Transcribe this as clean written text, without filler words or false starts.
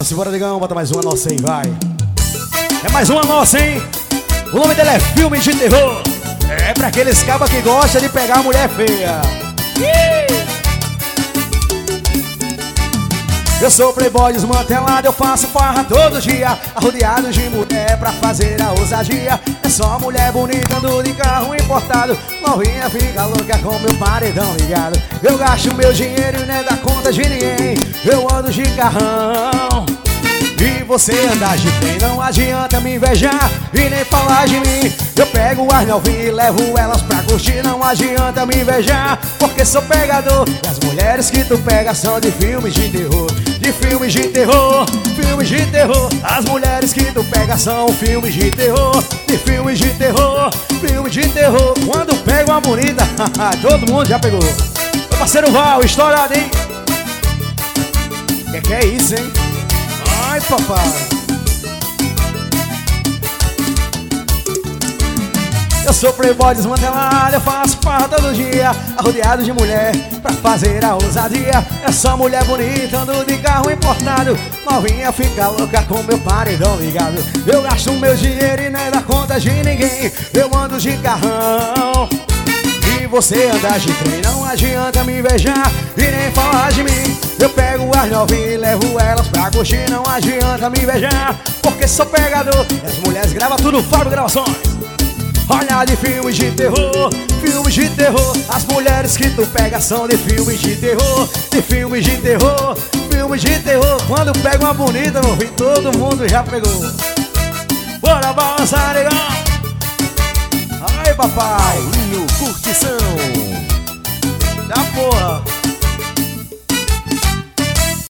Simbora, Digão, bota mais uma nossa aí, vai. É mais uma nossa, hein? O nome dela é Filme de Terror. É pra aqueles cabas que gostam de pegar a mulher feia. Eu sou playboy desmantelado, eu faço farra todo dia, arrodeado de mulher pra fazer a ousadia. É só mulher bonita, ando de carro importado, novinha fica louca com meu paredão ligado. Eu gasto meu dinheiro e nem dá conta de ninguém, eu ando de carrão e você anda de trem. Não adianta me invejar e nem falar de mim. Eu pego as novinhas e levo elas pra curtir. Não adianta me invejar, porque sou pegador. E as mulheres que tu pega são de filmes de terror. De filmes de terror, filmes de terror. As mulheres que tu pega são filmes de terror. De filmes de terror, filmes de terror. Quando pega uma bonita, todo mundo já pegou. Meu parceiro Val, estourado, hein? Que é isso, hein? Ai, papai. Eu sou playboy desmantelado, eu faço farra todo dia, arrodeado de mulher pra fazer a ousadia. É só mulher bonita, ando de carro importado, novinha fica louca com meu paredão ligado. Eu gasto meu dinheiro e nem dá conta de ninguém, eu ando de carrão e você anda de trem. Não adianta me invejar e nem falar de mim. Eu pego as novinhas e levo elas pra curtir. Não adianta me invejar, porque sou pegador. E as mulheres gravam tudo, Fábio Gravações. Olha, de filmes de terror, filmes de terror. As mulheres que tu pega são de filmes de terror. De filmes de terror, filmes de terror. Quando pega uma bonita, meu filho, todo mundo já pegou. Bora balançar, negão. Ai, papai. Paulinho Curtição. Da porra.